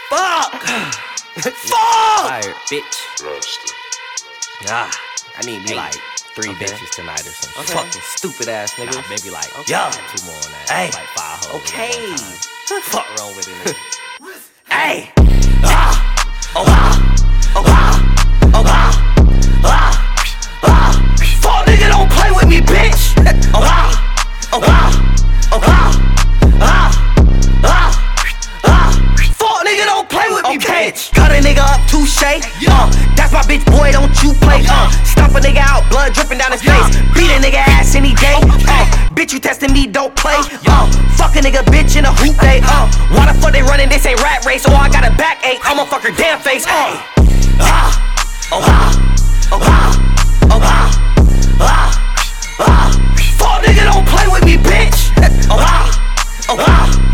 Fuck! Tired, bitch. Yeah. I need me like 3 bitches tonight or some shit. Fucking stupid ass nigga. Nah, maybe like Yeah. 2 more on that. Hey. Like 5 hoes. Okay. At one time. Fuck wrong with it, nigga. Hey! Oh, fuck nigga, don't play with me, bitch! Fuck nigga, don't play with me, bitch! Cut a nigga up, touche. That's my bitch, boy, don't you play. Stomp a nigga out, blood dripping down his face. Beat a nigga ass any day. Bitch, you testing me, don't play. Fuck a nigga, bitch, in a hoop day. Why the fuck they running? This ain't rat race. Oh, I got a backache. I'ma fuck her damn face. Fuck nigga, don't play with me, bitch.